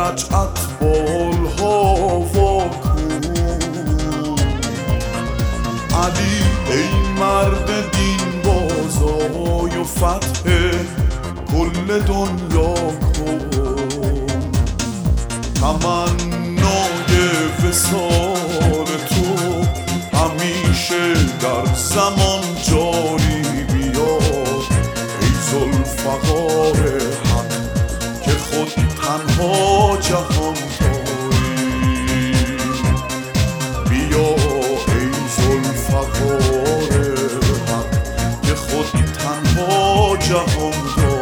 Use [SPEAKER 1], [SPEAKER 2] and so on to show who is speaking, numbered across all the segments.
[SPEAKER 1] نجعت بالها علی ای مرد دین بازای و فتح کل دنیا کن تمنای وصال تو همیشه در زمان جاری بیاد ای ذوالفقار حق که خود تنها جهان جهان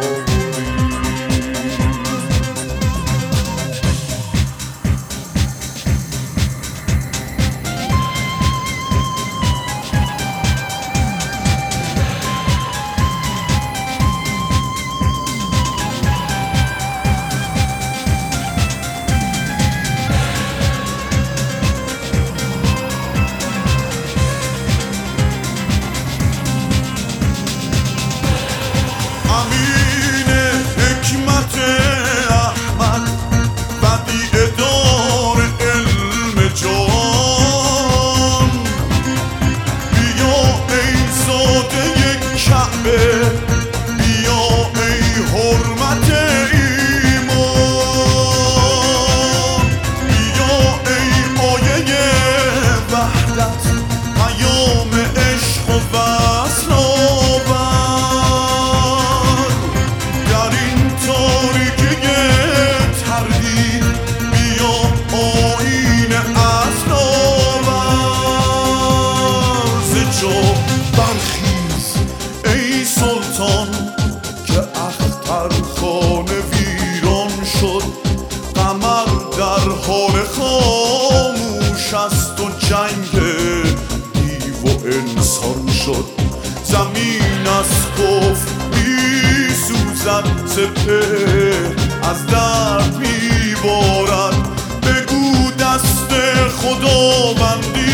[SPEAKER 1] که اخترخانه ویران شد قمر در حال خاموش است و جنگ دیو و انسان شد زمین از کفر می سوزد سپهر از درد می بارد بگو دست خداوندی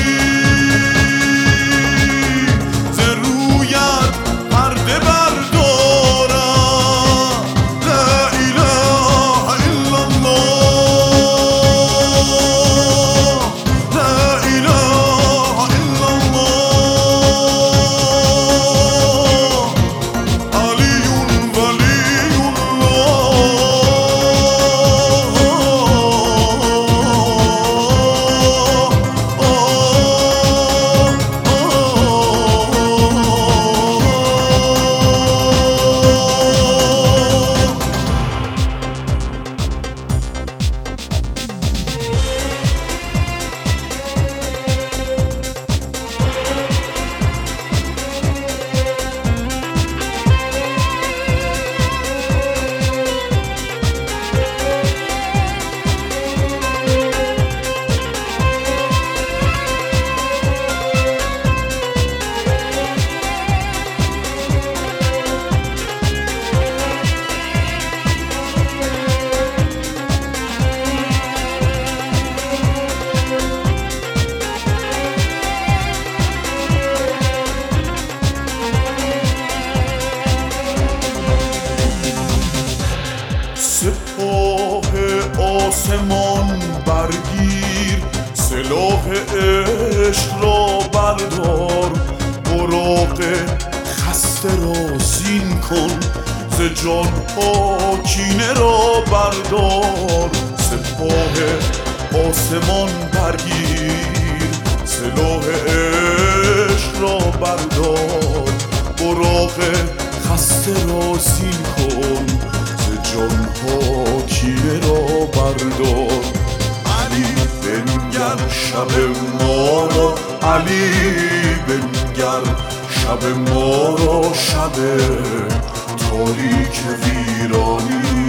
[SPEAKER 1] سپاه آسمان برگیر سلاح عشق را بردار براق خسته را زین کن ز جان ها کینه را بردار سپاه آسمان برگیر سلاح عشق را بردار براق خسته را زین کن جان ها کینه را بردار علی بنگر شب ما را علی بنگر شب ما را شب تاریک ویرانی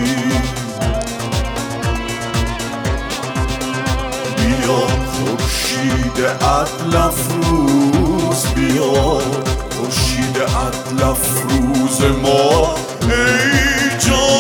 [SPEAKER 1] بیا خورشید عدل افروز بیا خورشید عدل افروز ما ای جان